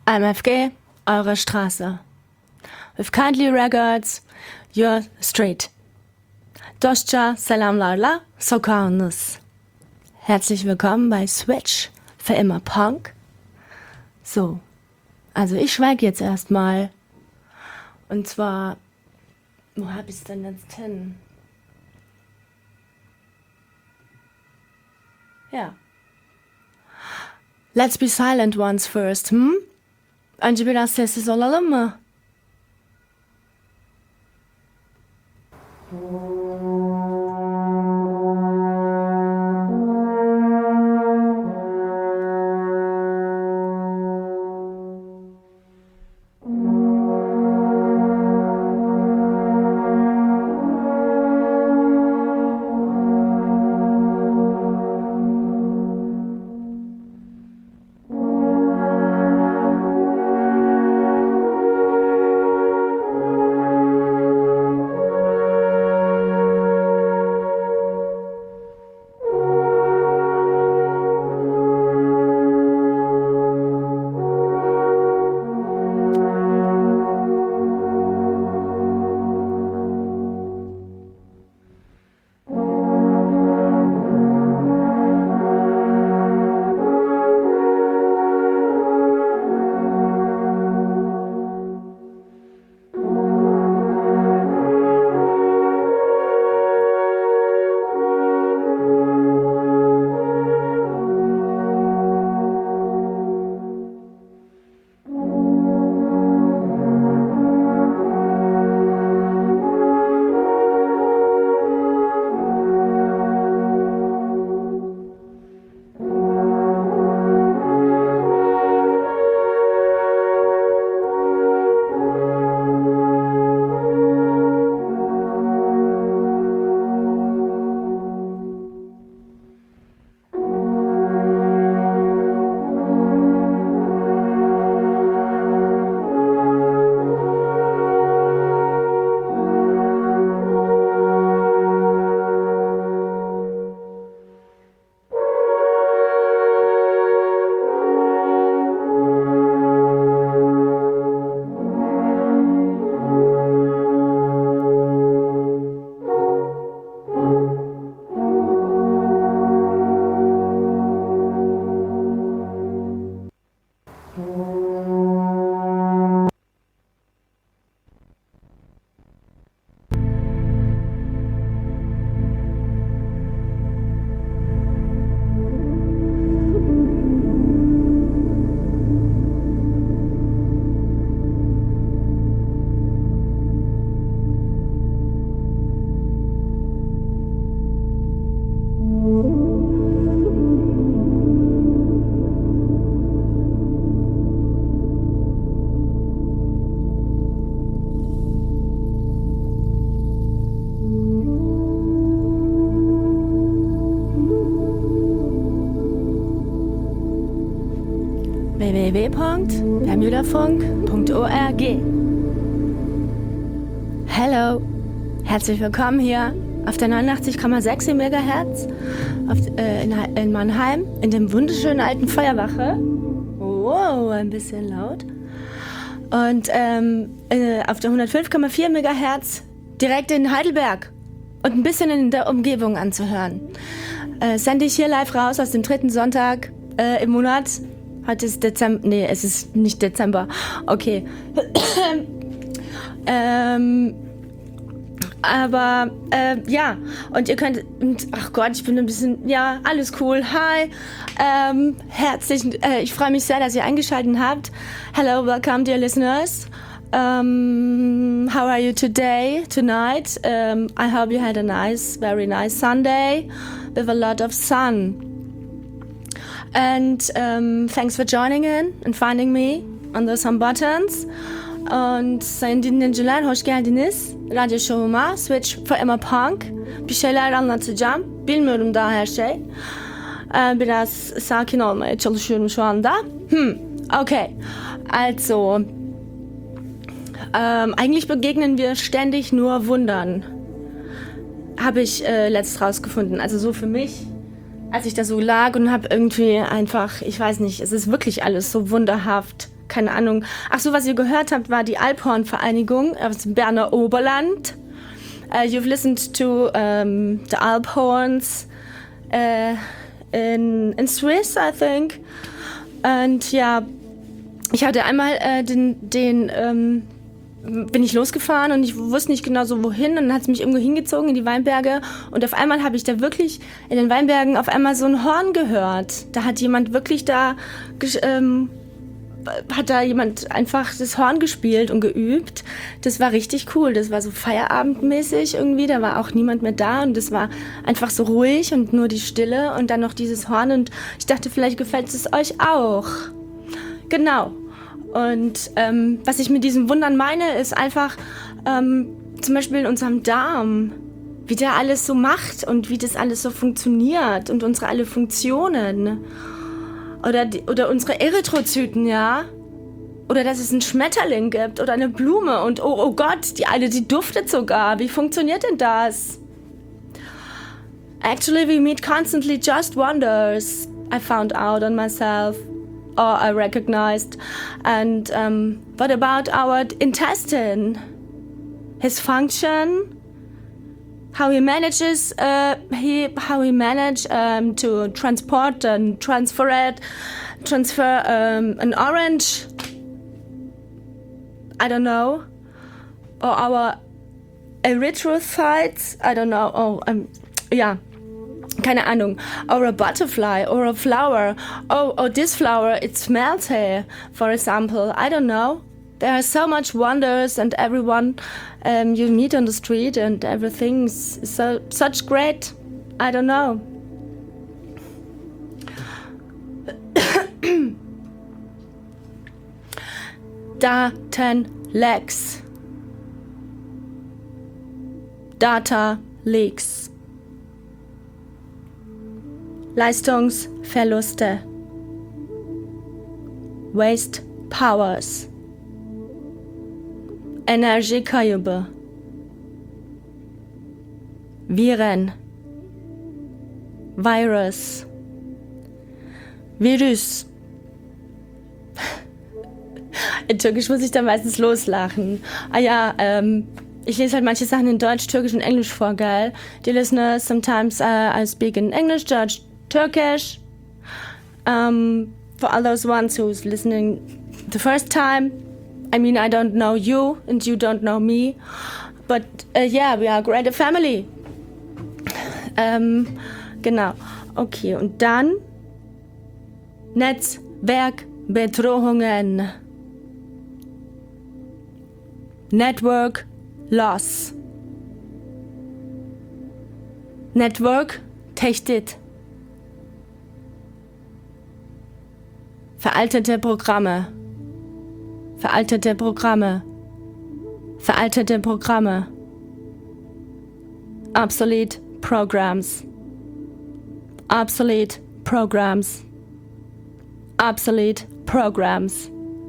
MFG, eure Straße. With kindly regards, your street. Dostça selamlarla sokağınız. Herzlich willkommen bei Switch, für immer Punk. So, also ich schweige jetzt erstmal. Und zwar, wo hab ich's denn jetzt hin? Ja. Let's be silent once first, Önce biraz sessiz olalım mı? www.bermudafunk.org. Hello, herzlich willkommen hier auf der 89,6 MHz in Mannheim, in dem wunderschönen alten Feuerwache. Wow, ein bisschen laut. Und auf der 105,4 MHz direkt in Heidelberg und ein bisschen in der Umgebung anzuhören. Sende ich hier live raus aus dem 3. Sonntag im Monat. Heute ist Dezember. Nee, es ist nicht Dezember. Okay. Aber ja, und ihr könnt, ach Gott, ich bin ein bisschen, ja, alles cool, hi, ich freue mich sehr, dass ihr eingeschaltet habt. Hello, welcome dear listeners. How are you tonight? I hope you had a very nice Sunday with a lot of sun. And thanks for joining in and finding me on the Some Buttons. Und sayın dinleyiciler hoş geldiniz. Radyo şovuma Switch for Emma Punk. Bir şeyler anlatacağım. Bilmiyorum daha her şey. Biraz sakin olmaya çalışıyorum şu anda. Okay. Also, eigentlich begegnen wir ständig nur Wundern. Habe ich letzt rausgefunden. Also so für mich, als ich da so lag und habe irgendwie einfach, ich weiß nicht, es ist wirklich alles so wunderhaft. keine Ahnung. Ach so, was ihr gehört habt, war die Alphorn-Vereinigung aus Berner Oberland. You've listened to the Alphorns in Swiss, I think. Und ja, ich hatte einmal bin ich losgefahren und ich wusste nicht genau so wohin und dann hat es mich irgendwo hingezogen in die Weinberge und auf einmal habe ich da wirklich in den Weinbergen auf einmal so ein Horn gehört. Da hat jemand wirklich jemand einfach das Horn gespielt und geübt. Das war richtig cool. Das war so feierabendmäßig irgendwie. Da war auch niemand mehr da und das war einfach so ruhig und nur die Stille und dann noch dieses Horn und ich dachte, vielleicht gefällt es euch auch. Genau. Und was ich mit diesen Wundern meine, ist einfach zum Beispiel in unserem Darm, wie der alles so macht und wie das alles so funktioniert und unsere alle Funktionen. Oder unsere Erythrozyten, ja. Oder dass es einen Schmetterling gibt oder eine Blume und oh Gott, die duftet sogar. Wie funktioniert denn das? Actually, we meet constantly just wonders, I found out on myself. Or I recognized. And what about our intestine? His function? How he manages, to transport and transfer an orange? I don't know. Or our erythrocytes? I don't know. Yeah. Keine Ahnung, or a butterfly, or a flower. Oh, this flower, it smells here, for example. I don't know. There are so much wonders and everyone you meet on the street and everything is such great. I don't know. Datenlecks. Data leaks. Leistungsverluste. Waste Powers. Energiekayıbı. Viren. Virus. Virus. In Türkisch muss ich da meistens loslachen. Ich lese halt manche Sachen in Deutsch, Türkisch und Englisch vor, geil. Dear listeners, sometimes I speak in English, Dutch, Turkish. For all those ones who's listening the first time, I mean, I don't know you and you don't know me, but yeah, we are a great family. Genau. Okay, und dann Netzwerkbedrohungen. Network loss. Network tehdit. Veraltete Programme. Veraltete Programme. Veraltete Programme. Obsolete programs. Obsolete programs. Obsolete programs.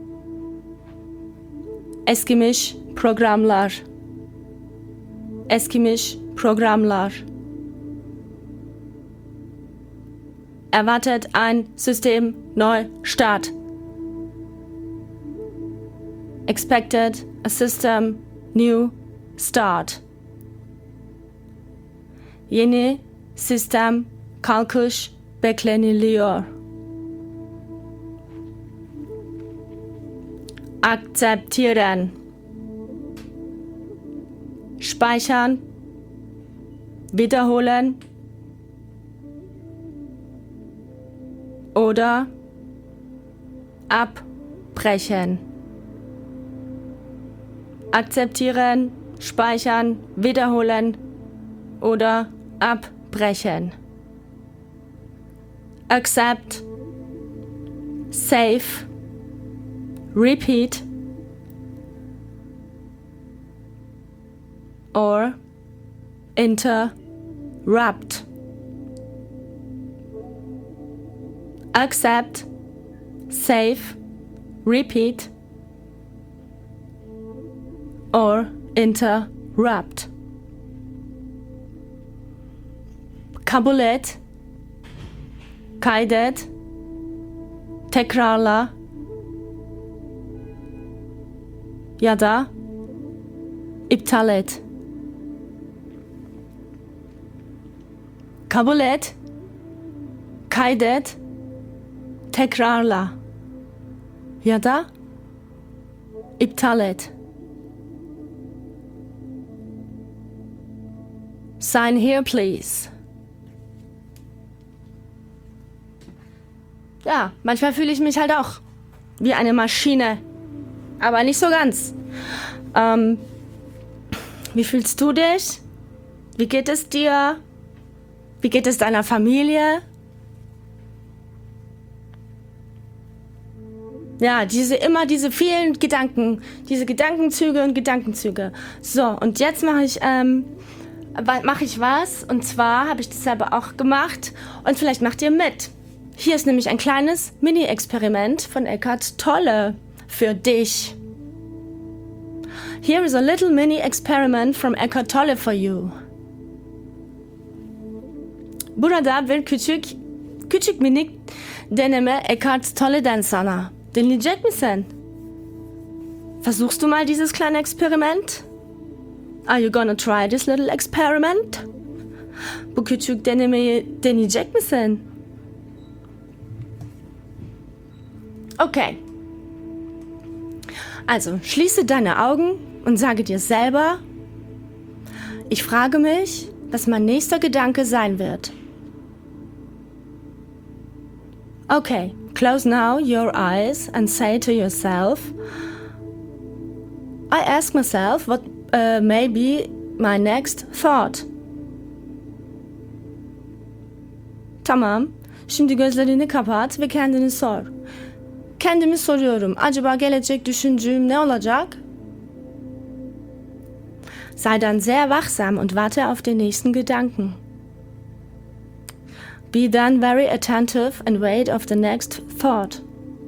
Eskimiş programlar. Eskimiş programlar. Erwartet ein Systemneustart. Expected a system new start. Yeni sistem kalkış bekleniliyor. Akzeptieren. Speichern. Wiederholen. Oder abbrechen. Akzeptieren, speichern, wiederholen oder abbrechen. Accept, save, repeat or interrupt. Accept, save, repeat or interrupt. Kabul et, kaydet, tekrarla, ya da iptal et. Kabul et, kaydet, tekrarla ya da iptal et. Sign here, please. Ja, manchmal fühle ich mich halt auch wie eine Maschine, aber nicht so ganz. Wie fühlst du dich? Wie geht es dir? Wie geht es deiner Familie? Ja, immer diese vielen Gedanken, diese Gedankenzüge und Gedankenzüge. So, und jetzt mache ich was, und zwar habe ich das selber auch gemacht und vielleicht macht ihr mit. Hier ist nämlich ein kleines Mini-Experiment von Eckhart Tolle für dich. Here is a little mini-experiment from Eckhart Tolle for you. Burada bir küçük minik deneme Eckhart Tolle'den sana. Dinleyecek misin? Versuchst du mal dieses kleine Experiment? Are you gonna try this little experiment? Bu küçük denemeyi deneyecek misin? Okay. Also, schließe deine Augen und sage dir selber, ich frage mich, was mein nächster Gedanke sein wird. Okay, close now your eyes and say to yourself, I ask myself what may be my next thought. Tamam, şimdi gözlerini kapat ve kendini sor. Kendimi soruyorum, acaba gelecek düşüncem ne olacak? Sei dann sehr wachsam und warte auf den nächsten Gedanken. Be then very attentive and wait of the next thought.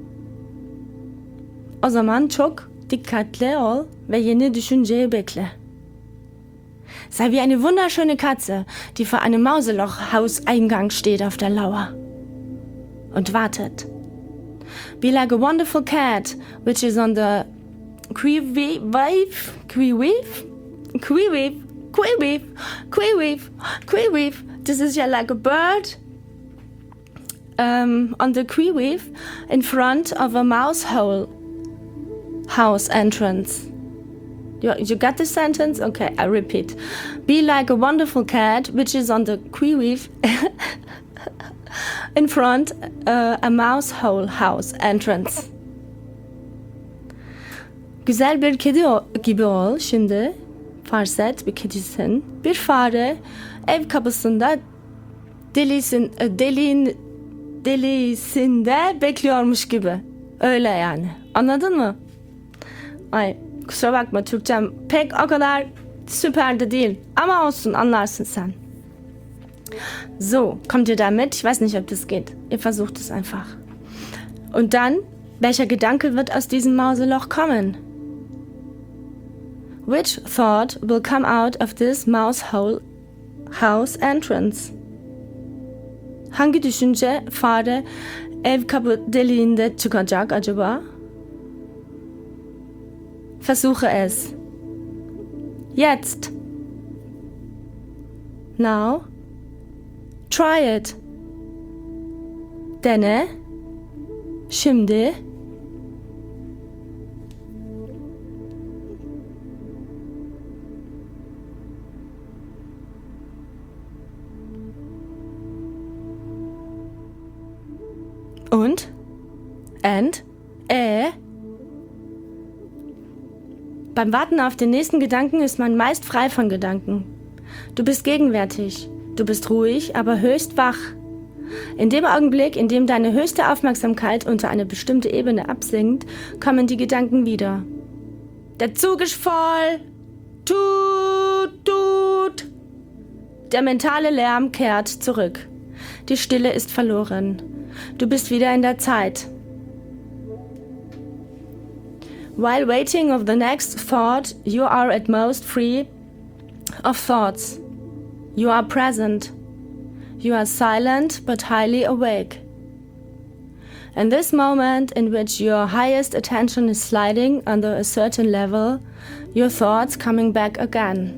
O zaman çok dikkatli ol ve yeni düşünceyi bekle. Sei wie eine wunderschöne Katze, die vor einem Mauseloch-Hauseingang steht auf der Lauer und wartet. Be like a wonderful cat, which is on the quiweave. This is yeah like a bird on the quiweave in front of a mouse hole house entrance. You got the sentence? Okay, I repeat. Be like a wonderful cat, which is on the quiweave in front a mouse hole house entrance. Güzel bir kedi gibi ol şimdi. Farz et bir kedisin. Bir fare ev kapısında delisinde bekliyormuş gibi. Öyle yani. Anladın mı? Ay kusura bakma, Türkçem pek o kadar süper de değil. Ama olsun, anlarsın sen. So, kommt ihr da mit? Ich weiß nicht, ob das geht. Ihr versucht es einfach. Und dann, welcher Gedanke wird aus diesem Mauseloch kommen? Which thought will come out of this mouse hole house entrance? Hangi düşünce fare ev kapı deliğinde çıkacak acaba? Versuche es. Jetzt. Now. Try it. Dene. Şimdi. Und? And? Beim Warten auf den nächsten Gedanken ist man meist frei von Gedanken. Du bist gegenwärtig. Du bist ruhig, aber höchst wach. In dem Augenblick, in dem deine höchste Aufmerksamkeit unter eine bestimmte Ebene absinkt, kommen die Gedanken wieder. Der Zug ist voll. Tut, tut. Der mentale Lärm kehrt zurück. Die Stille ist verloren. Du bist wieder in der Zeit. While waiting of the next thought, you are at most free of thoughts. You are present. You are silent but highly awake. In this moment in which your highest attention is sliding under a certain level, your thoughts coming back again.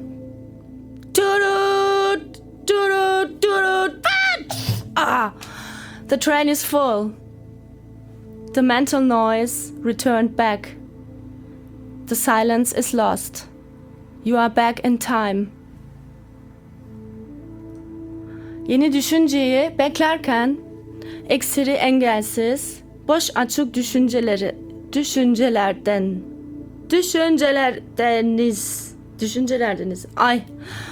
The train is full. The mental noise returned back. The silence is lost. You are back in time. Yeni düşünceyi beklerken eksiri engelsiz, boş açık düşüncelerdeniz. Ay.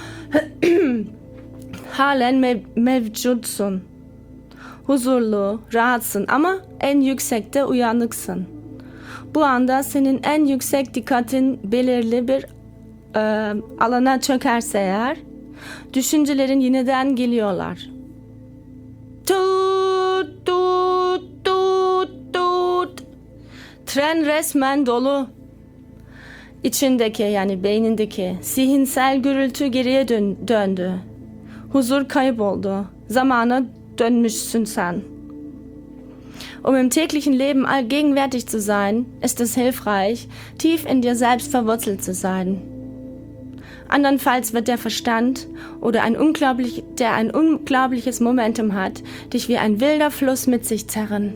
Halen mevcutsun. Huzurlu, rahatsın ama en yüksekte uyanıksın. Bu anda senin en yüksek dikkatin belirli bir alana çökerse eğer, düşüncelerin yeniden geliyorlar. Tut tut tut tut. Tren resmen dolu. İçindeki yani beynindeki zihinsel gürültü geriye döndü. Huzur kayboldu. Zamana dönmüşsün sen. Um im täglichen Leben allgegenwärtig zu sein, ist es hilfreich, tief in dir selbst verwurzelt zu sein. Andernfalls wird der Verstand oder der ein unglaubliches Momentum hat, dich wie ein wilder Fluss mit sich zerren.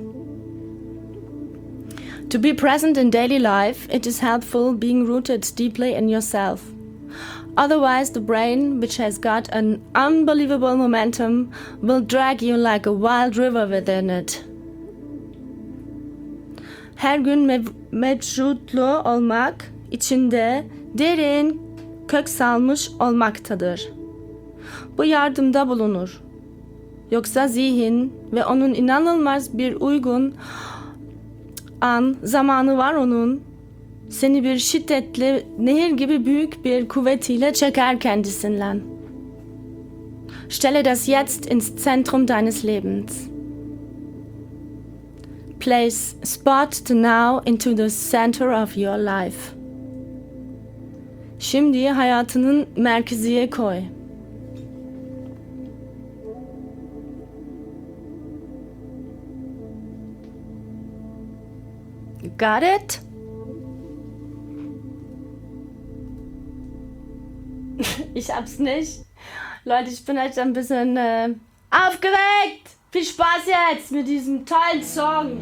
To be present in daily life, it is helpful being rooted deeply in yourself. Otherwise, the brain, which has got an unbelievable momentum, will drag you like a wild river within it. Her gün mevcutlu olmak, içinde derin kök salmış olmaktadır. Bu yardımda bulunur. Yoksa zihin ve onun inanılmaz bir uygun zamanı var onun, seni bir şiddetli nehir gibi büyük bir kuvvetiyle çeker kendisinden. Stelle das Jetzt ins Zentrum deines Lebens. Place spot the now into the center of your life. Şimdi hayatının merkeziye koy. Got it? Ich hab's nicht. Leute, ich bin halt ein bisschen aufgeweckt. Viel Spaß jetzt mit diesem tollen Song.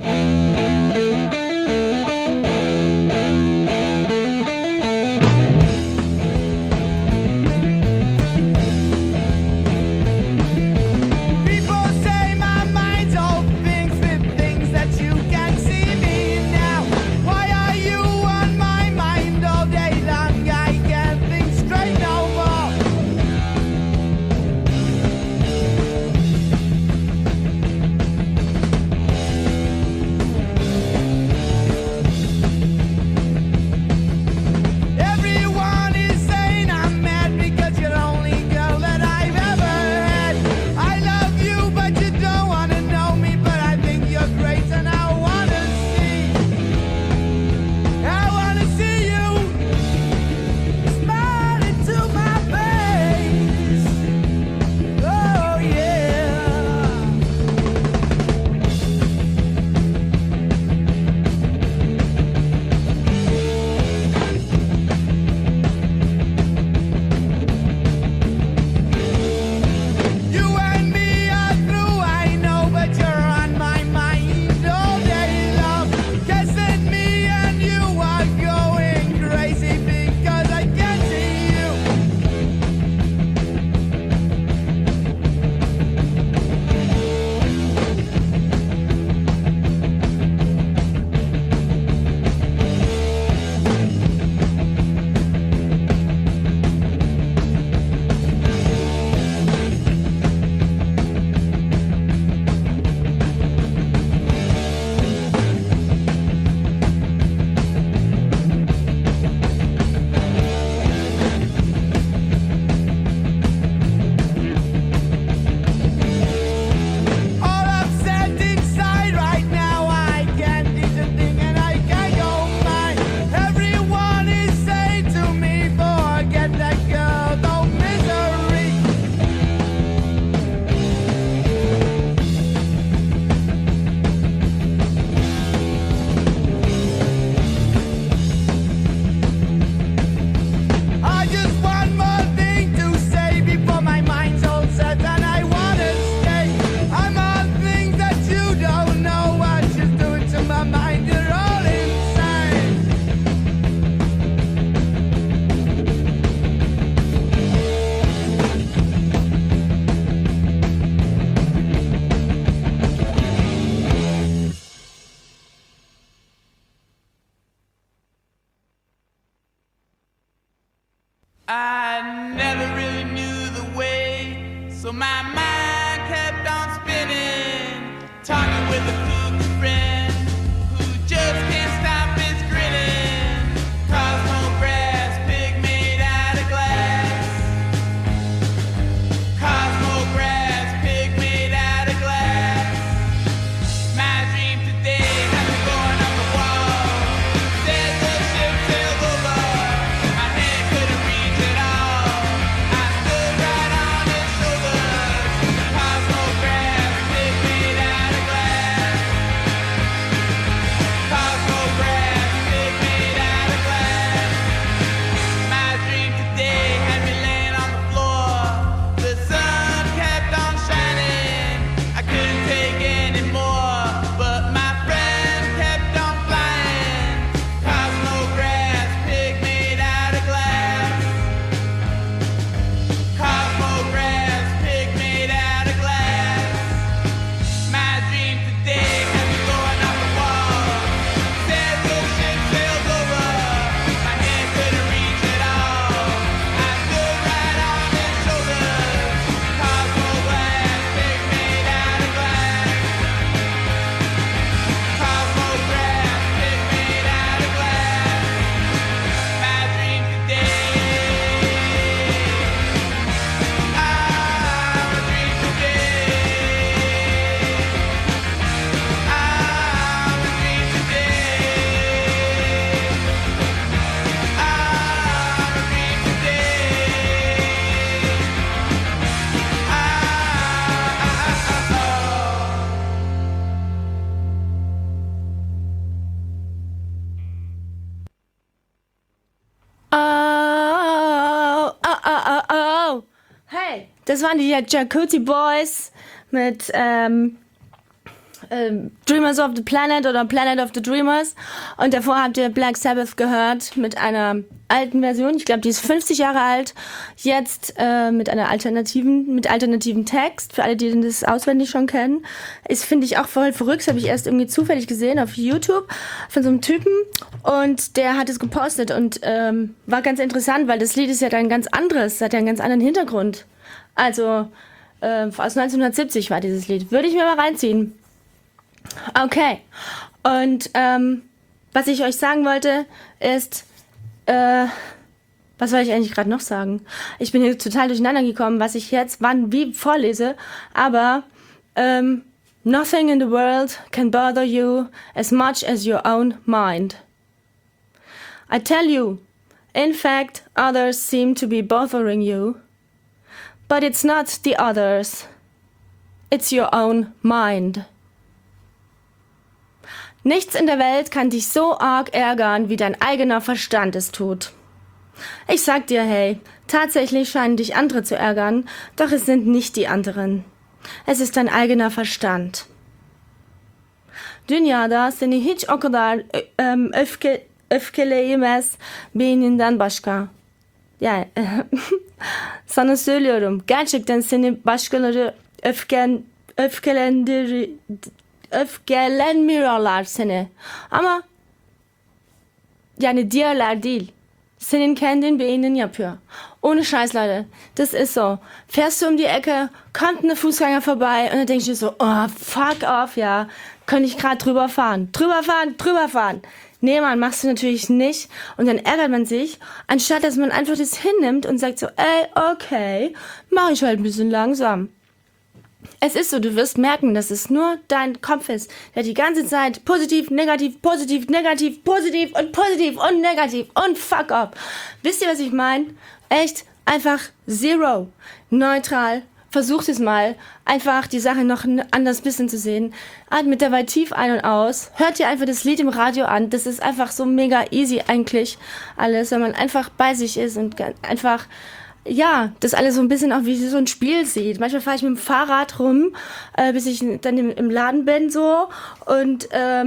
So my mind kept on spinning, talking with a kooky friend who just can't stop his grinning. Cosmo grass, pig made out of glass. Cosmo grass, pig made out of glass. My dream today has me going up the wall. Said the ship sailed over, my hand couldn't reach it all. I stood right on his shoulders. Cosmo grass, pig made out of glass. Cosmo grass, pig made out of glass. My dream today had me laying on the floor. The sun kept on shining. I couldn't take any more, but my friend kept on flying. Cosmo grass, pig made out of glass. Cosmo grass, pig made out of glass. My dream today had me going off the wall. Said the ship sailed over, my hand couldn't reach it all. I stood right on his shoulders. Cosmo glass, pig made out of glass. Cosmo grass, pig made out of glass. My dream today. Our dream today. Our dream Oh, oh, oh, oh, oh. Hey, das waren die Jacuzzi Boys mit Dreamers of the Planet oder Planet of the Dreamers. Und davor habt ihr Black Sabbath gehört mit einer alten Version. Ich glaube, die ist 50 Jahre alt. Jetzt mit alternativen Text. Für alle, die das auswendig schon kennen. Ist, finde ich, auch voll verrückt. Das habe ich erst irgendwie zufällig gesehen auf YouTube von so einem Typen. Und der hat es gepostet und war ganz interessant, weil das Lied ist ja dann ganz anderes. Hat ja einen ganz anderen Hintergrund. Also aus 1970 war dieses Lied. Würde ich mir mal reinziehen. Okay, und was ich euch sagen wollte, ist, was wollte ich eigentlich gerade noch sagen? Ich bin hier total durcheinander gekommen, was ich jetzt, wann, wie vorlese, aber nothing in the world can bother you as much as your own mind. I tell you, in fact, others seem to be bothering you, but it's not the others, it's your own mind. Nichts in der Welt kann dich so arg ärgern, wie dein eigener Verstand es tut. Ich sag dir, hey, tatsächlich scheinen dich andere zu ärgern, doch es sind nicht die anderen. Es ist dein eigener Verstand. Dünyada seni hiç o kadar öfkeleyemez beyninden başka. Yani sana söylüyorum, gerçekten seni başkaları öfkelenmiyorlar seni. Ama yani diğerler değil. Senin kendin beynin yapıyor. Ohne Scheiß, Leute. Das ist so. Fährst du um die Ecke, kommt eine Fußgänger vorbei und dann denkst du so, oh, fuck off, ja. Könnte ich gerade drüber fahren. Drüber fahren. Nee, Mann, machst du natürlich nicht. Und dann ärgert man sich, anstatt dass man einfach das hinnimmt und sagt so, ey, okay, mach ich halt ein bisschen langsam. Es ist so, du wirst merken, dass es nur dein Kopf ist, der die ganze Zeit positiv, negativ und negativ und fuck up. Wisst ihr, was ich meine? Echt, einfach zero, neutral. Versucht es mal, einfach die Sache noch anders bisschen zu sehen. Atmet dabei tief ein und aus. Hört ihr einfach das Lied im Radio an. Das ist einfach so mega easy eigentlich alles, wenn man einfach bei sich ist und einfach... Ja, das alles so ein bisschen auch wie so ein Spiel sieht. Manchmal fahre ich mit dem Fahrrad rum, bis ich dann im Laden bin so und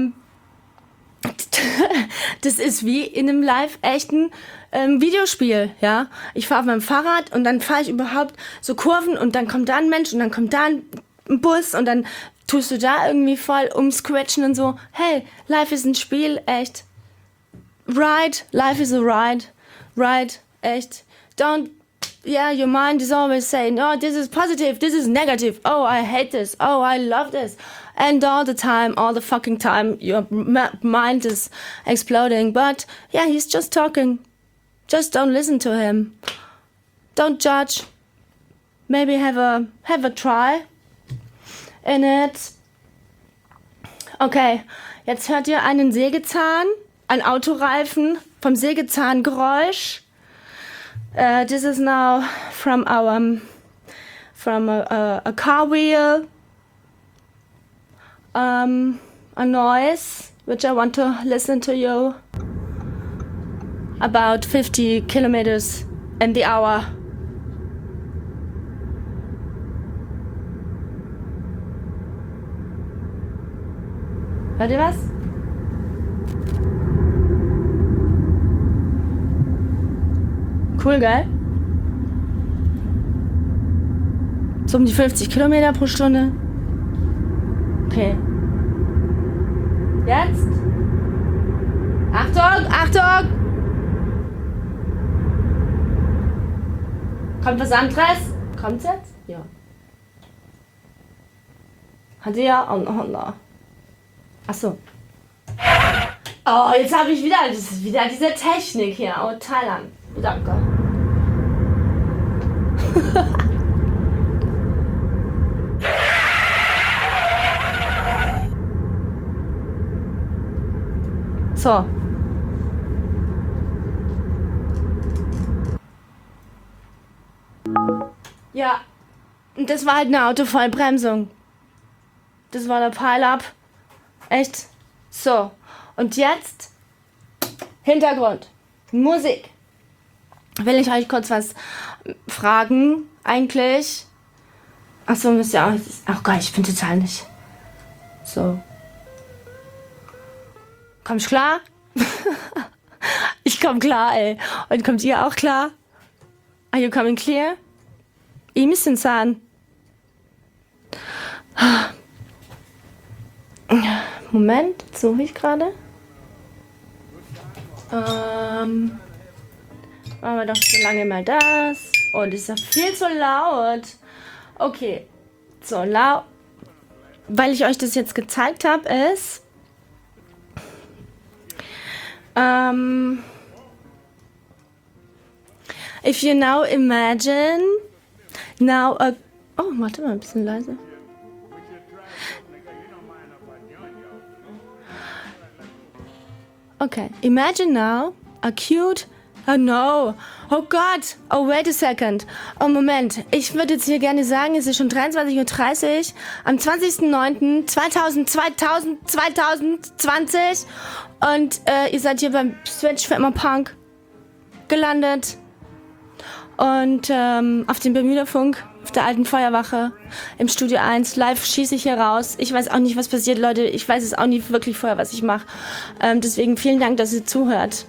das ist wie in einem live-echten Videospiel, ja. Ich fahre auf meinem Fahrrad und dann fahre ich überhaupt so Kurven und dann kommt da ein Mensch und dann kommt da ein Bus und dann tust du da irgendwie voll umscratchen und so. Hey, life ist ein Spiel, echt. Ride, life is a ride. Ride, echt. Don't yeah, your mind is always saying, oh, this is positive, this is negative, oh, I hate this, oh, I love this. And all the time, all the fucking time, your mind is exploding. But yeah, he's just talking. Just don't listen to him. Don't judge. Maybe have a try in it. Okay, jetzt hört ihr einen Sägezahn, ein Autoreifen vom Sägezahngeräusch. This is now from a car wheel. A noise which I want to listen to you. About 50 kilometers in the hour. Hört ihr was? Cool, gell? So um die 50 Kilometer pro Stunde. Okay. Jetzt? Achtung, Achtung! Kommt was anderes? Kommt's jetzt? Ja. Hat sie ja? Oh, no. Achso. Oh, jetzt habe ich das ist wieder diese Technik hier. Oh, Thailand. Danke. So. Ja, und das war halt eine Autovollbremsung. Das war der Pile-Up. Echt? So. Und jetzt Hintergrund. Musik. Will ich euch kurz was fragen, eigentlich? Achso, müsst ihr auch... Ach Gott, ich bin total nicht... So. Komm ich klar? Ich komm klar, ey. Und kommt ihr auch klar? Are you coming clear? İyi misin sen? Moment, suche ich gerade. Machen wir doch so lange mal das. Oh, das ist ja viel zu laut. Okay, so laut. Weil ich euch das jetzt gezeigt habe, ist... if you now imagine... Now a... Oh, warte mal, ein bisschen leise. Okay, imagine now a cute... Oh no, oh Gott, oh wait a second. Oh Moment, ich würde jetzt hier gerne sagen, es ist schon 23:30 Uhr am 20.09.2020 und ihr seid hier beim Switch für immer Punk gelandet. Und auf dem Bermuda-Funk, auf der alten Feuerwache, im Studio 1, live schieße ich hier raus. Ich weiß auch nicht, was passiert, Leute. Ich weiß es auch nicht wirklich vorher, was ich mache. Deswegen vielen Dank, dass ihr zuhört.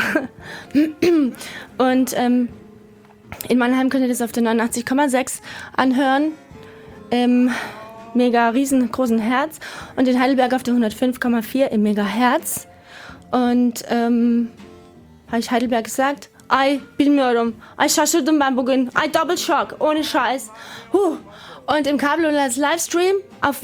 Und in Mannheim könnt ihr das auf der 89,6 anhören. Im mega riesengroßen Herz. Und in Heidelberg auf der 105,4 im Megahertz. Und habe ich Heidelberg gesagt? Ay bilmiyorum. Ay şaşırdım ben bugün. Ay double shock. Ohne Scheiß. Und im Kabel und als Livestream auf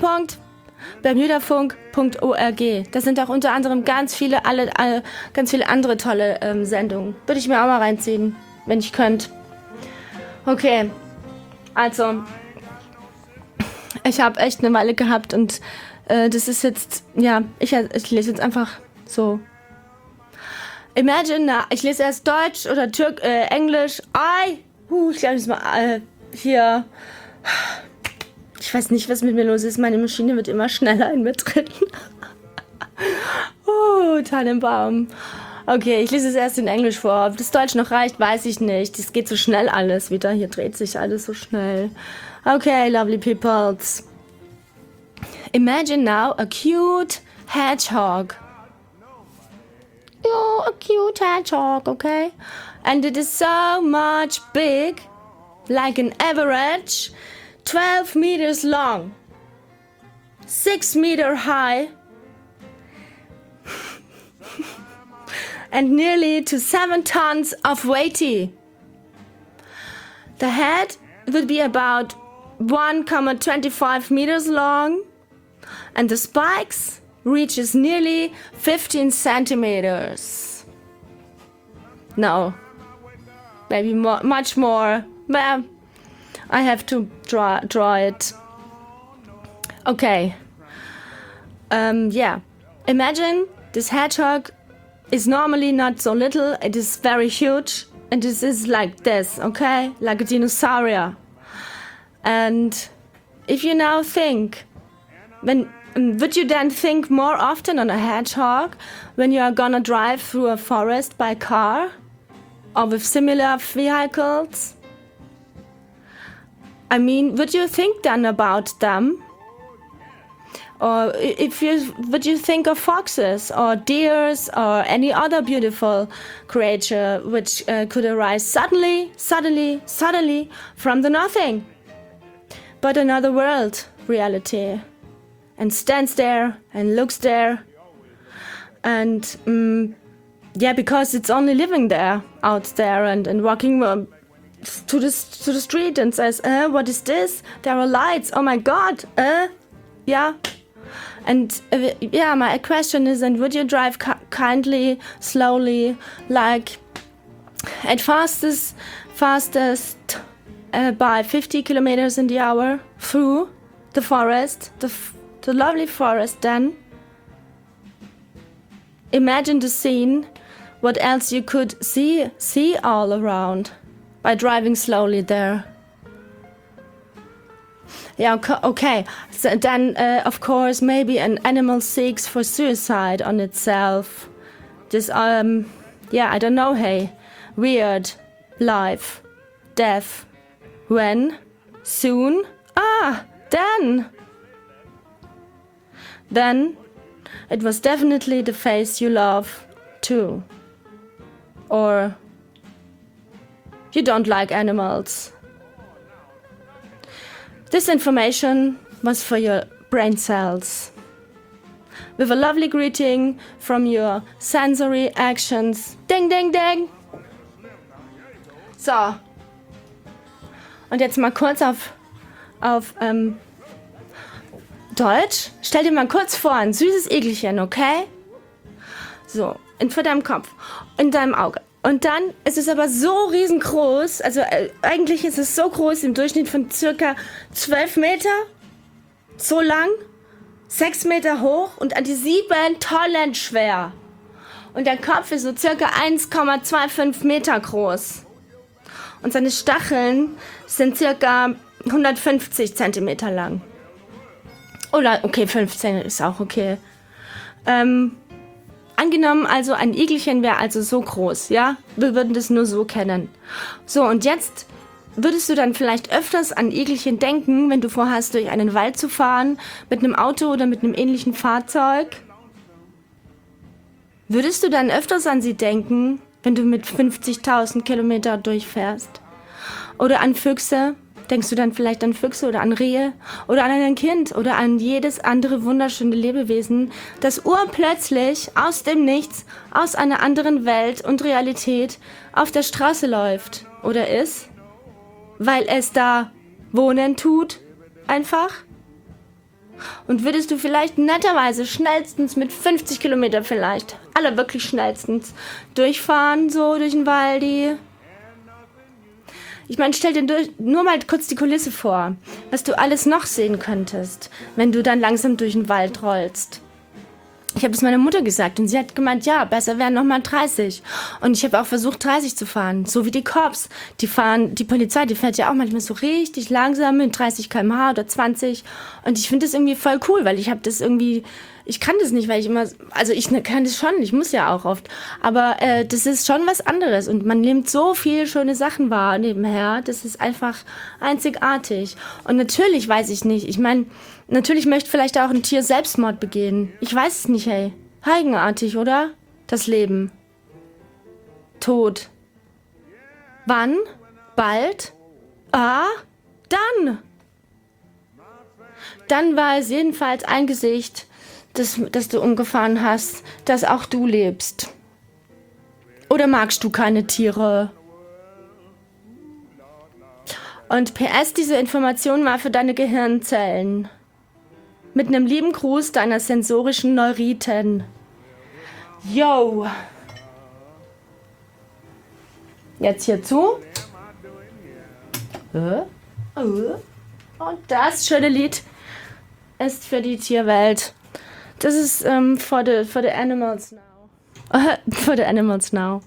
www.bermudafunk.org. Das sind auch unter anderem ganz viele andere tolle Sendungen. Würde ich mir auch mal reinziehen, wenn ich könnte. Okay. Also, ich habe echt eine Weile gehabt und das ist jetzt, ja, ich lese jetzt einfach so. Imagine, ich lese erst Deutsch oder Englisch. Ich glaube, das mal hier. Ich weiß nicht, was mit mir los ist. Meine Maschine wird immer schneller in mir drin. Tannenbaum. Okay, ich lese es erst in Englisch vor. Ob das Deutsch noch reicht, weiß ich nicht. Das geht so schnell alles wieder. Hier dreht sich alles so schnell. Okay, lovely peoples. Imagine now a cute hedgehog. Oh, a cute hedgehog, okay? And it is so much big, like an average 12 meters long, 6 meter high, and nearly to 7 tons of weighty. The head would be about 1,25 meters long, and the spikes reaches nearly 15 centimeters. No, maybe more, much more. Well, I have to draw it. Okay. Yeah. Imagine this hedgehog is normally not so little. It is very huge, and this is like this, okay? Like a dinosaur. And if you now think, would you then think more often on a hedgehog when you are gonna drive through a forest by car or with similar vehicles? I mean, would you think then about them? Or would you think of foxes or deers or any other beautiful creature which could arise suddenly from the nothing, but another world reality, and stands there and looks there, and yeah, because it's only living there, out there, and walking to the street and says, what is this? There are lights. Oh my God. Yeah. And yeah, my question is, and would you drive kindly, slowly, like at fastest by 50 kilometers in the hour through the forest, the lovely forest then? Imagine the scene, what else you could see all around by driving slowly there. Yeah, okay. So then, of course, maybe an animal seeks for suicide on itself. Just, yeah, I don't know, hey. Weird. Life. Death. When? Soon? Then. Then, it was definitely the face you love, too. Or, you don't like animals. This information was for your brain cells. With a lovely greeting from your sensory actions. Ding, ding, ding. So. Und jetzt mal kurz auf Deutsch. Stell dir mal kurz vor, ein süßes Egelchen, okay? So, vor deinem Kopf, in deinem Auge. Und dann ist es aber so riesengroß, also eigentlich ist es so groß, im Durchschnitt von circa 12 Meter, so lang, 6 Meter hoch und an die 7 Tonnen schwer. Und der Kopf ist so circa 1,25 Meter groß. Und seine Stacheln sind circa 150 Zentimeter lang. Oder, okay, 15 ist auch okay. Angenommen, also ein Igelchen wäre also so groß, ja? Wir würden das nur so kennen. So, und jetzt würdest du dann vielleicht öfters an Igelchen denken, wenn du vorhast, durch einen Wald zu fahren, mit einem Auto oder mit einem ähnlichen Fahrzeug? Würdest du dann öfters an sie denken, wenn du mit 50.000 Kilometer durchfährst? Oder an Füchse? Denkst du dann vielleicht an Füchse oder an Rehe oder an ein Kind oder an jedes andere wunderschöne Lebewesen, das urplötzlich aus dem Nichts, aus einer anderen Welt und Realität auf der Straße läuft oder ist, weil es da wohnen tut, einfach? Und würdest du vielleicht netterweise schnellstens mit 50 Kilometer vielleicht, wirklich schnellstens, durchfahren, so durch den Waldi? Ich meine, stell dir nur mal kurz die Kulisse vor, was du alles noch sehen könntest, wenn du dann langsam durch den Wald rollst. Ich habe es meiner Mutter gesagt und sie hat gemeint, ja, besser wären nochmal 30. Und ich habe auch versucht, 30 zu fahren, so wie die Cops. Die Polizei, die fährt ja auch manchmal so richtig langsam mit 30 km/h oder 20. Und ich finde das irgendwie voll cool, weil ich kann das nicht, weil ich kann das schon, ich muss ja auch oft. Aber das ist schon was anderes und man nimmt so viele schöne Sachen wahr nebenher. Das ist einfach einzigartig. Und natürlich weiß ich nicht, ich meine, natürlich möchte vielleicht auch ein Tier Selbstmord begehen. Ich weiß es nicht, hey. Eigenartig, oder? Das Leben. Tod. Wann? Bald? Dann. Dann war es jedenfalls ein Gesicht, das du umgefahren hast, dass auch du lebst. Oder magst du keine Tiere? Und PS, diese Information war für deine Gehirnzellen. Mit einem lieben Gruß deiner sensorischen Neuriten. Yo! Jetzt hier zu. Und das schöne Lied ist für die Tierwelt. Das ist for the animals now. For the animals now.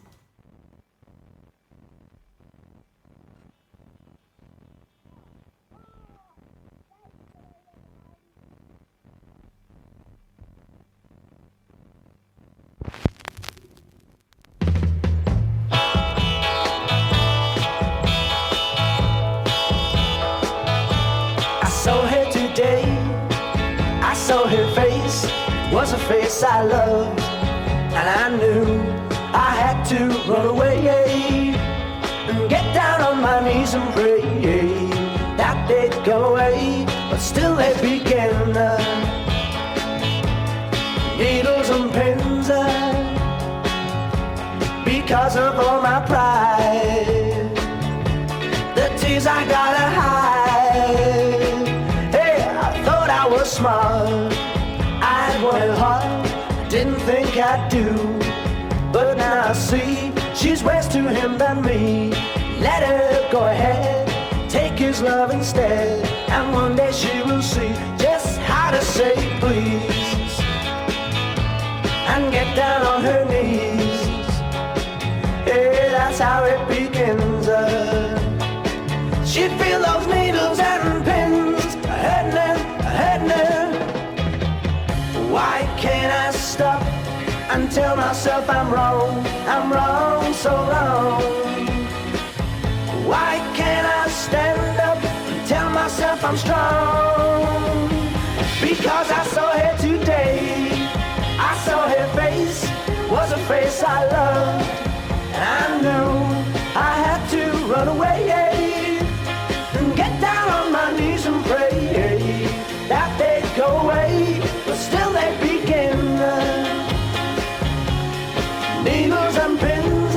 I saw her today, I saw her face, it was a face I loved, and I knew I had to run away and get down on my knees and pray that they'd go away, but still they began needles and pins because of all my pride, the tears I gotta hide. I was smart, I had one heart, didn't think I'd do, but now I see she's worse to him than me. Let her go ahead, take his love instead, and one day she will see just how to say please and get down on her knees. Yeah, that's how it begins. She'd feel those needles and pins hurting her. Why can't I stop and tell myself I'm wrong, so wrong? Why can't I stand up and tell myself I'm strong? Because I saw her today, I saw her face, was a face I loved, and I knew I had to run away and get down on my knees and pray that they'd go away, but still they begin. Needles and pins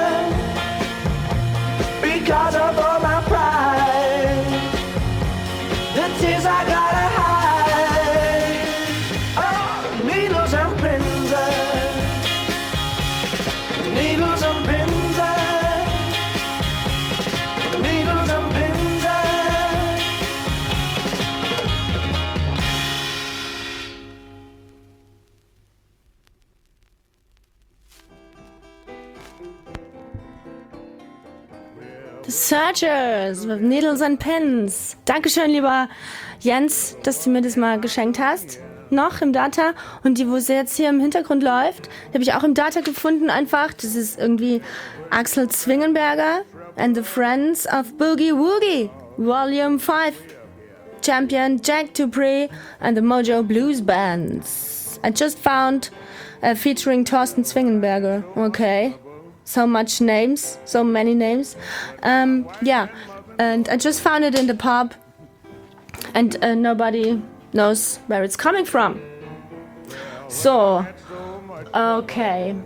because of all my pride, the tears I gotta hide. Oh, needles and pins, needles and pins, needles and pins. The Searchers with Needles and Pins. Dankeschön, lieber Jens, dass du mir das mal geschenkt hast. Noch im Data. Und die, wo sie jetzt hier im Hintergrund läuft, die habe ich auch im Data gefunden einfach. Das ist irgendwie Axel Zwingenberger and the Friends of Boogie Woogie, Volume 5. Champion Jack Dupree and the Mojo Blues Bands. I just found featuring Thorsten Zwingenberger. Okay. So much names, so many names. Yeah, and I just found it in the pub, and nobody knows where it's coming from. So, okay.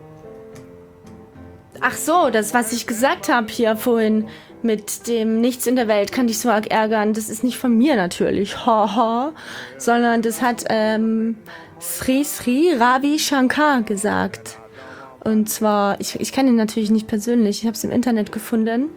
Ach so, das, was ich gesagt habe hier vorhin mit dem Nichts in der Welt kann dich so arg ärgern, das ist nicht von mir natürlich, haha, sondern das hat Sri Ravi Shankar gesagt. Und zwar, ich kenne ihn natürlich nicht persönlich, ich habe es im Internet gefunden.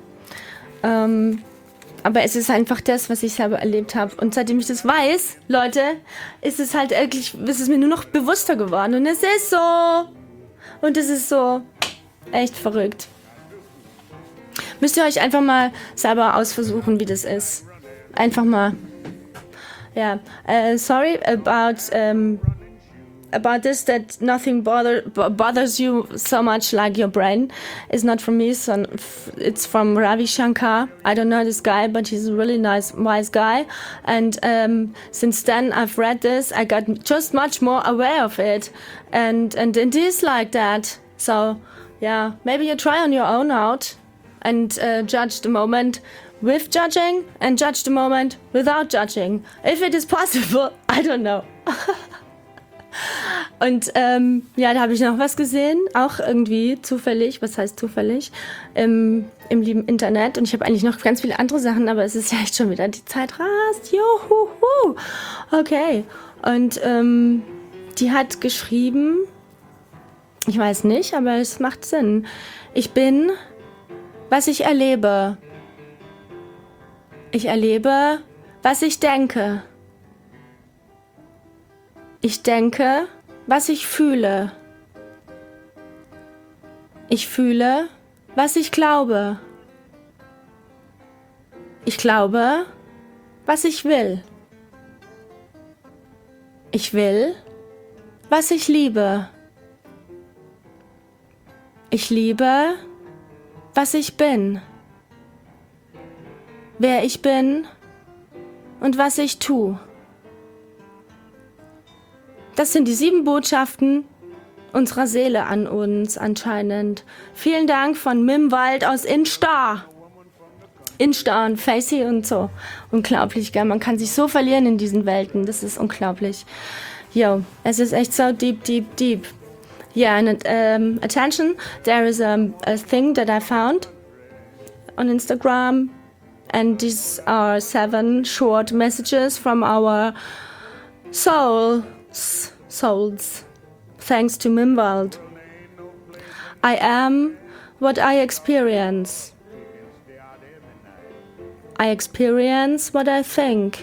Aber es ist einfach das, was ich selber erlebt habe. Und seitdem ich das weiß, Leute, ist es halt wirklich, ist es mir nur noch bewusster geworden. Und es ist so. Und es ist so echt verrückt. Müsst ihr euch einfach mal selber ausversuchen, wie das ist. Einfach mal. Ja, sorry about this, that nothing bothers you so much like your brain. It's not from me, so it's from Ravi Shankar. I don't know this guy, but he's a really nice, wise guy. And since then I've read this, I got just much more aware of it. And it is like that. So, yeah, maybe you try on your own out and judge the moment with judging and judge the moment without judging. If it is possible, I don't know. Und ja, da habe ich noch was gesehen, auch irgendwie zufällig, was heißt zufällig, im lieben Internet. Und ich habe eigentlich noch ganz viele andere Sachen, aber es ist ja echt schon wieder, die Zeit rast. Juhu. Okay. Und die hat geschrieben, ich weiß nicht, aber es macht Sinn. Ich bin, was ich erlebe. Ich erlebe, was ich denke. Ich denke, was ich fühle. Ich fühle, was ich glaube. Ich glaube, was ich will. Ich will, was ich liebe. Ich liebe, was ich bin. Wer ich bin und was ich tue. Das sind die 7 Botschaften unserer Seele an uns anscheinend. Vielen Dank von Mimwald aus Insta. Insta und Facey und so. Unglaublich, gell? Man kann sich so verlieren in diesen Welten. Das ist unglaublich. Yo, es ist echt so deep. Yeah, and attention, there is a thing that I found on Instagram. And these are 7 short messages from our souls. Thanks to Mimwald. I am what I experience. I experience what I think.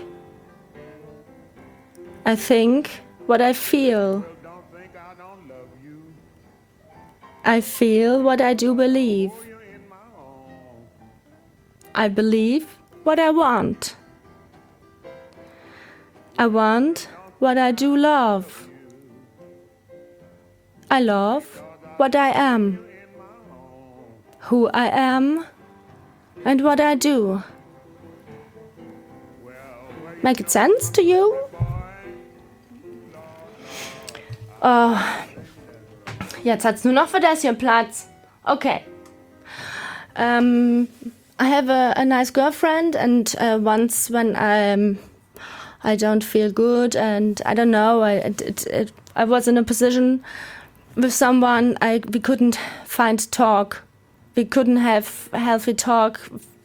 I think what I feel. I feel what I do believe. I believe what I want. I want what I do love. I love what I am, who I am, and what I do. Make it sense to you? Oh, jetzt hat's nur noch für das hier Platz. Okay. I have a nice girlfriend, and once when I don't feel good, and I don't know, I was in a position with someone, we couldn't find talk. We couldn't have a healthy talk,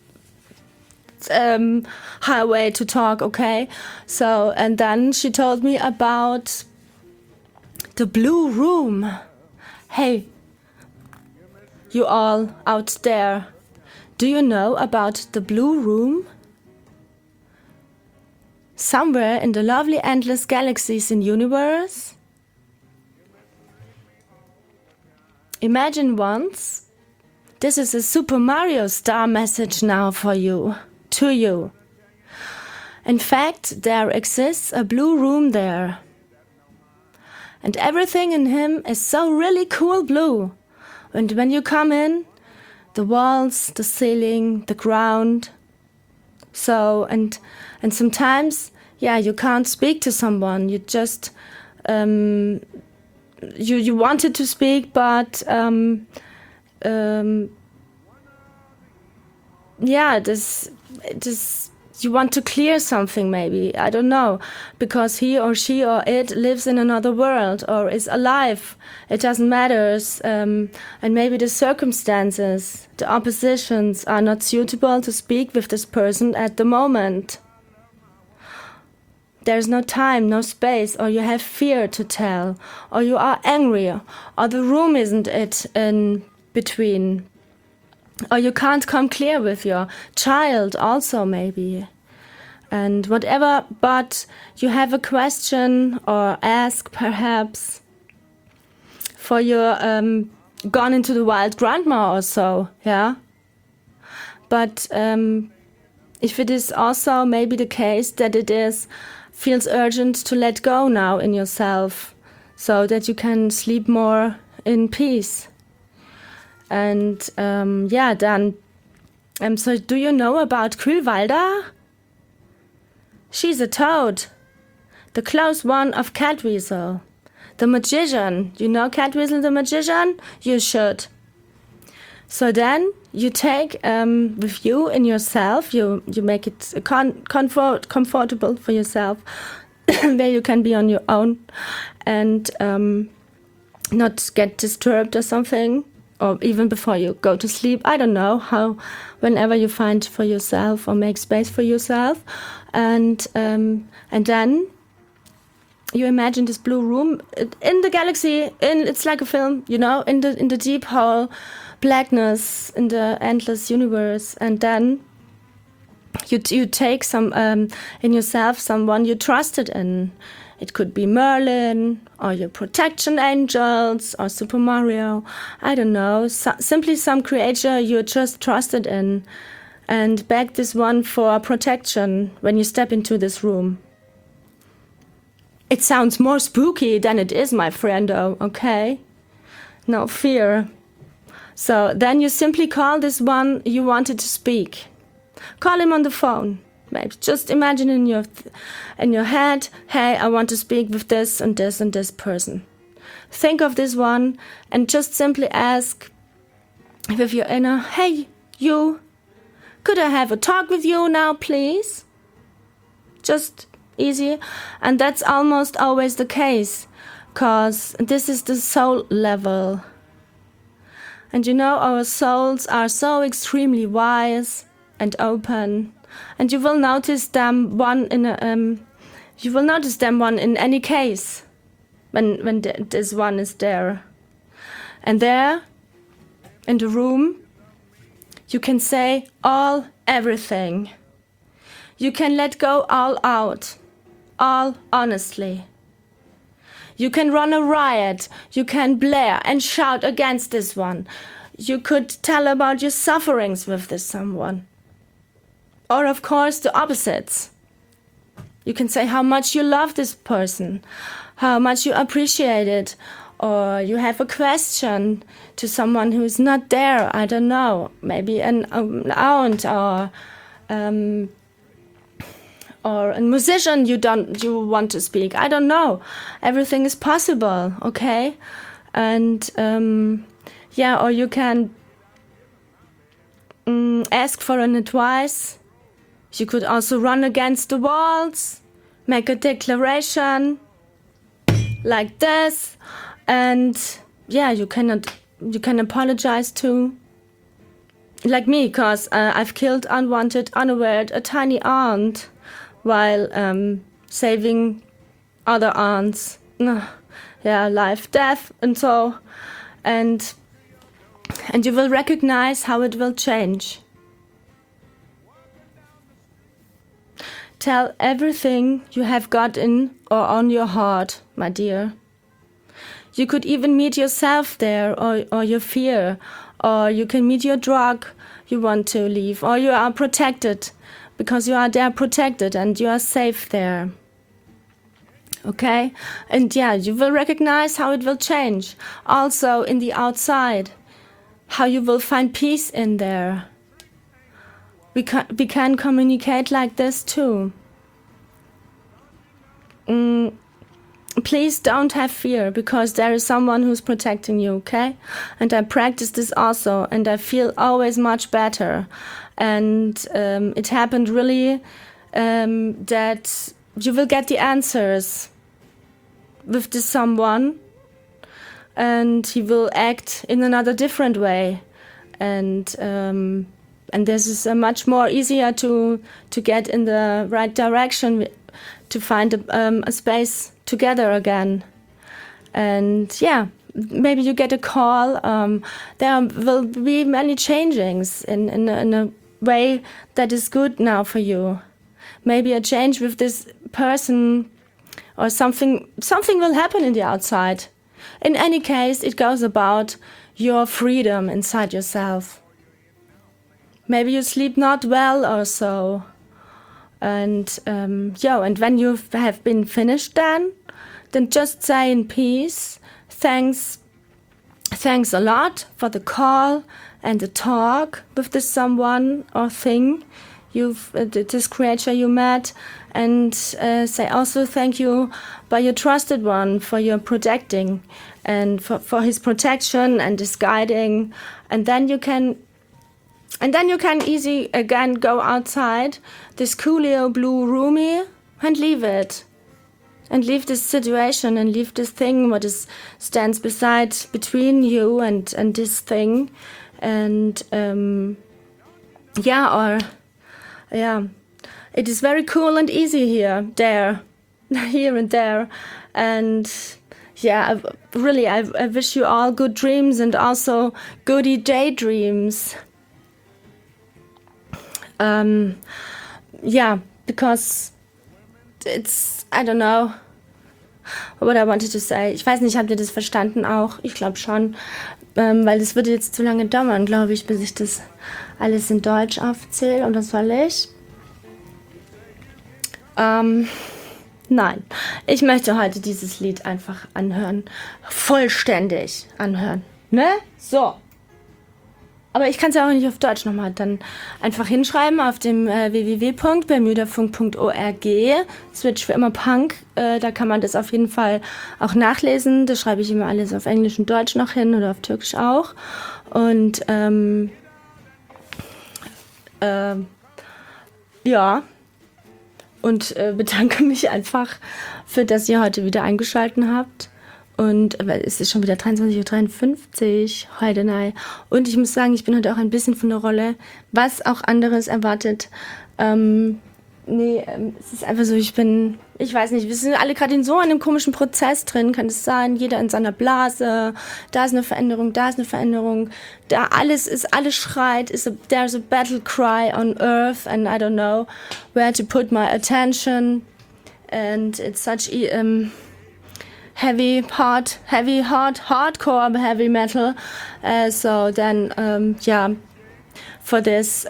highway to talk, okay? So, and then she told me about the Blue Room. Hey, you all out there, do you know about the Blue Room? Somewhere in the lovely endless galaxies in universe? Imagine once, this is a Super Mario star message now for you, to you. In fact, there exists a blue room there. And everything in him is so really cool blue. And when you come in, the walls, the ceiling, the ground. So, and sometimes, yeah, you can't speak to someone. You just, you wanted to speak, but, yeah, this, you want to clear something maybe, I don't know, because he or she or it lives in another world or is alive. It doesn't matter. And maybe the circumstances, the oppositions are not suitable to speak with this person at the moment. There's no time, no space, or you have fear to tell, or you are angry, or the room isn't it in between. Or you can't come clear with your child also maybe. And whatever, but you have a question or ask perhaps for your gone into the wild grandma or so, yeah? But if it is also maybe the case that it feels urgent to let go now in yourself so that you can sleep more in peace. And yeah, then, so do you know about Kühlwalda? She's a toad, the close one of Catweasel, the magician. You know Catweasel the magician? You should. So then you take with you in yourself, you make it comfortable for yourself. where you can be on your own and not get disturbed or something, or even before you go to sleep. I don't know how, whenever you find for yourself or make space for yourself, and then you imagine this blue room in the galaxy. It's like a film, you know, in the deep hole, blackness, in the endless universe, and then you take some in yourself someone you trusted in. It could be Merlin or your protection angels or Super Mario. I don't know. Simply some creature you just trusted in, and beg this one for protection when you step into this room. It sounds more spooky than it is, my friendo, okay? No fear. So then you simply call this one you wanted to speak. Call him on the phone. Maybe just imagine in your head, hey, I want to speak with this and this and this person. Think of this one and just simply ask with your inner, hey, you, could I have a talk with you now, please? Just easy. And that's almost always the case, because this is the soul level. And you know, our souls are so extremely wise and open, and you will notice them one in any case when this one is there. And there in the room you can say everything. You can let go all out, all honestly. You can run a riot, you can blare and shout against this one. You could tell about your sufferings with this someone. Or of course the opposites. You can say how much you love this person, how much you appreciate it, or you have a question to someone who is not there, I don't know, maybe an aunt or a musician you want to speak. I don't know. Everything is possible, okay? And or you can ask for an advice. You could also run against the walls, make a declaration like this, and you can apologize too. Like me, because I've killed unaware a tiny aunt while saving other aunts. Life, death, and so, and you will recognize how it will change. Tell everything you have got in or on your heart, my dear. You could even meet yourself there, or your fear, or you can meet your drug you want to leave, or you are protected, because you are there protected and you are safe there. Okay? And you will recognize how it will change. Also in the outside, how you will find peace in there. We can communicate like this too. Please don't have fear, because there is someone who's protecting you, okay? And I practice this also, and I feel always much better. And it happened really that you will get the answers with this someone, and he will act in another different way. And this is much more easier to get in the right direction, to find a space together again. And maybe you get a call. There will be many changings in a way that is good now for you. Maybe a change with this person, or something will happen in the outside. In any case, it goes about your freedom inside yourself. Maybe you sleep not well or so. And and when you have been finished then just say in peace, thanks a lot for the call and the talk with this someone or thing, this creature you met, and say also thank you by your trusted one for your protecting and for his protection and his guiding. And then you can easy again go outside this coolio blue roomie and leave it. and leave this situation and leave this thing what stands between you and this thing, and it is very cool and easy here and there, and yeah, I wish you all good dreams and also goody daydreams. Because it's, I don't know what I wanted to say. Ich weiß nicht, habt ihr das verstanden auch? Ich glaube schon, weil das würde jetzt zu lange dauern, glaube ich, bis ich das alles in Deutsch aufzähle. Und das soll ich? Nein, ich möchte heute dieses Lied einfach anhören. Vollständig anhören. Ne? So. Aber ich kann es ja auch nicht auf Deutsch nochmal dann einfach hinschreiben auf dem www.bermudafunk.org. Switch für immer Punk. Da kann man das auf jeden Fall auch nachlesen. Da schreibe ich immer alles auf Englisch und Deutsch noch hin oder auf Türkisch auch. Und und bedanke mich einfach für, dass ihr heute wieder eingeschaltet habt. Und es ist schon wieder 23:53 Uhr heute. Nein. Und ich muss sagen, ich bin heute auch ein bisschen von der Rolle, was auch anderes erwartet. Es ist einfach so, ich weiß nicht, wir sind alle gerade in so einem komischen Prozess drin, kann es sein, jeder in seiner Blase, da ist eine Veränderung, da alles schreit, there's a battle cry on earth and I don't know where to put my attention, and it's such heavy, hardcore heavy metal, so then for this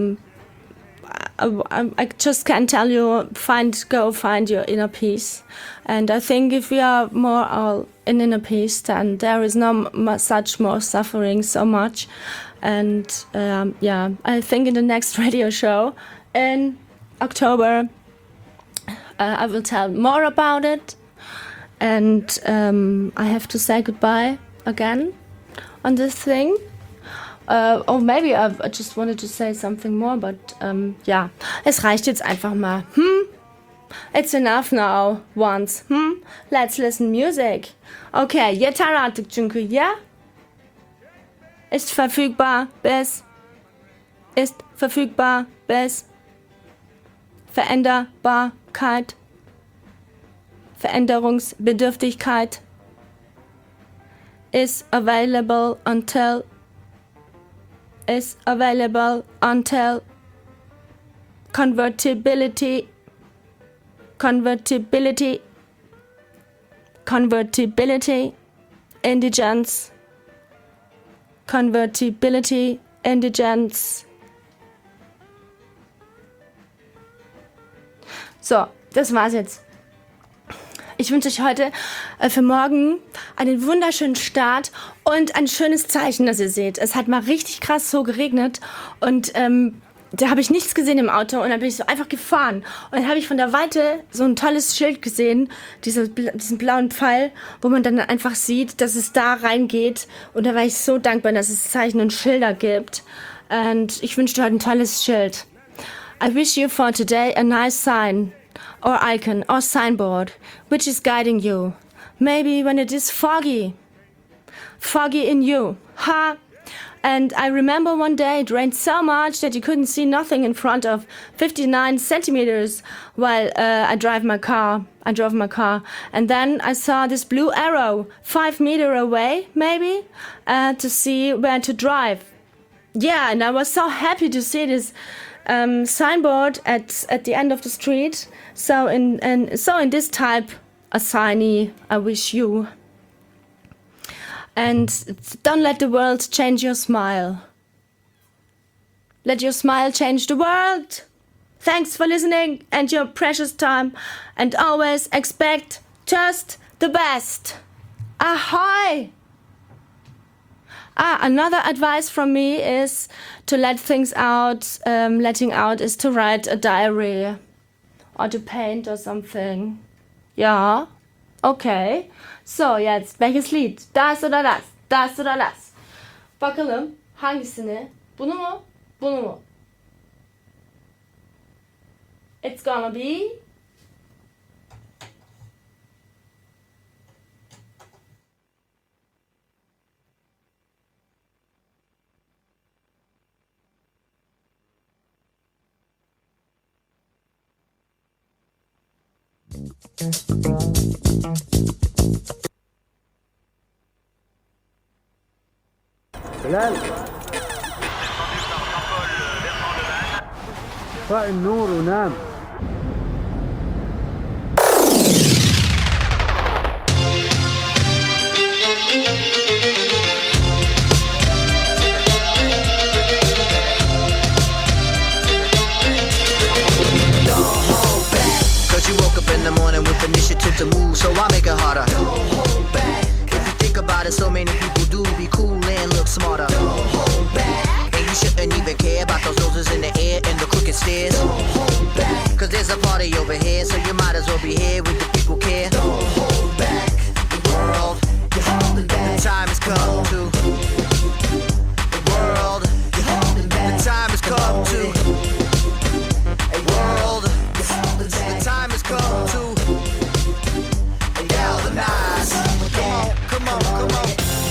I just can tell you, go find your inner peace. And I think if we are more all in inner peace, then there is no such more suffering so much. And I think in the next radio show in October, I will tell more about it. And I have to say goodbye again on this thing. Or maybe I just wanted to say something more, but es reicht jetzt einfach mal. It's enough now, once. Let's listen music. Okay, yeter artık çünkü, ja? Ist verfügbar bis Veränderbarkeit, Veränderungsbedürftigkeit is available until convertibility, indigence, So, das war's jetzt. Ich wünsche euch heute für morgen einen wunderschönen Start und ein schönes Zeichen, das ihr seht. Es hat mal richtig krass so geregnet und da habe ich nichts gesehen im Auto und dann bin ich so einfach gefahren. Und dann habe ich von der Weite so ein tolles Schild gesehen, diesen blauen Pfeil, wo man dann einfach sieht, dass es da reingeht. Und da war ich so dankbar, dass es Zeichen und Schilder gibt. Und ich wünsche dir heute ein tolles Schild. I wish you for today a nice sign or icon or signboard which is guiding you. Maybe when it is foggy in you. And I remember one day it rained so much that you couldn't see nothing in front of 59 centimeters while I drove my car. And then I saw this blue arrow 5 meters away, maybe, to see where to drive. Yeah, and I was so happy to see this signboard at the end of the street. So in this type, a signee, I wish you. And don't let the world change your smile. Let your smile change the world. Thanks for listening and your precious time. And always expect just the best. Ahoy! Another advice from me is to let things out. Letting out is to write a diary or to paint or something. Ja, okay. So, jetzt, welches Lied? Das oder das? Das oder das? Bakalım, hangisini? Bunu mu? Bunu mu? It's gonna be بلال طفئ النور ونام. Cause you woke up in the morning with initiative to move, so I make it harder. Don't hold back. If you think about it, so many people do be cool and look smarter. Don't hold back. And you shouldn't even care about those noses in the air and the crooked stairs. Don't hold back. Cause there's a party over here, so you might as well be here with the people care. Don't hold back. The world, you're holding back. The time has come to. The world, you're holding back. The time has come to. World, the time has come to galvanize. Come on, come on.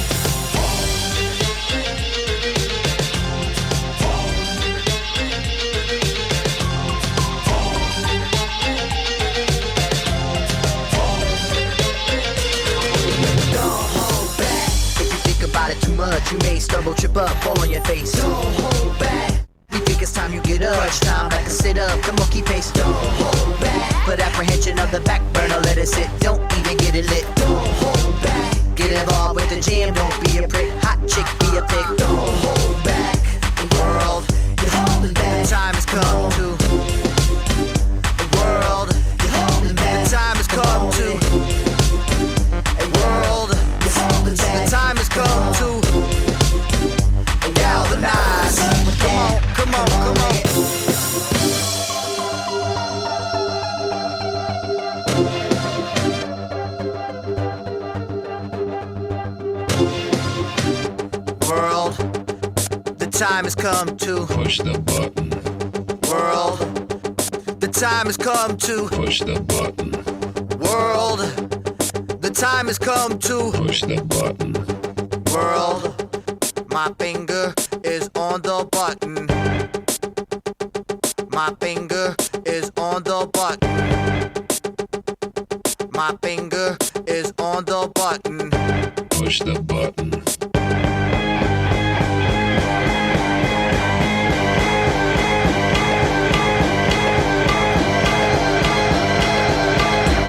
Don't hold back. If you think about it too much, you may stumble, trip up, fall on your face. Don't hold back. You think it's time you get up, it's time back to sit up, the monkey face. Don't hold back. Put apprehension of the back burner, let it sit, don't even get it lit. Don't hold back. Get involved with the jam, don't be a prick, hot chick, be a pig. Don't hold back. The world, you're holding back. The time has come to. The world, you're holding back. The time has come to. A world, you're holding back. The time has come to. Galvanize. Come on, come on. World, the time has come to Push the button, world. The time has come to push the button, world. The time has come to push the button. world. My finger is on the button. My finger is on the button. My finger is on the button. Push the button,